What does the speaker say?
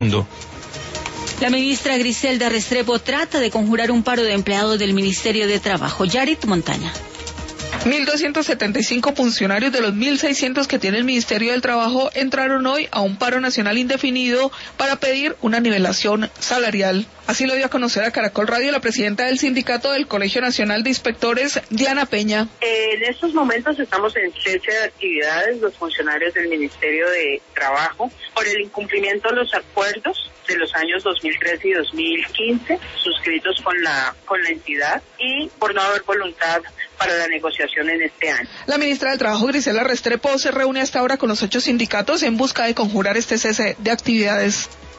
La ministra Griselda Restrepo trata de conjurar un paro de empleados del Ministerio de Trabajo. Yarit Montaña. 1.275 funcionarios de los 1.600 que tiene el Ministerio del Trabajo entraron hoy a un paro nacional indefinido para pedir una nivelación salarial. Así lo dio a conocer a Caracol Radio la presidenta del sindicato del Colegio Nacional de Inspectores, Diana Peña. En estos momentos estamos en cese de actividades los funcionarios del Ministerio de Trabajo por el incumplimiento de los acuerdos de los años 2013 y 2015 suscritos con la entidad y por no haber voluntad para la negociación en este año. La ministra del Trabajo, Griselda Restrepo, se reúne hasta ahora con los 8 sindicatos en busca de conjurar este cese de actividades.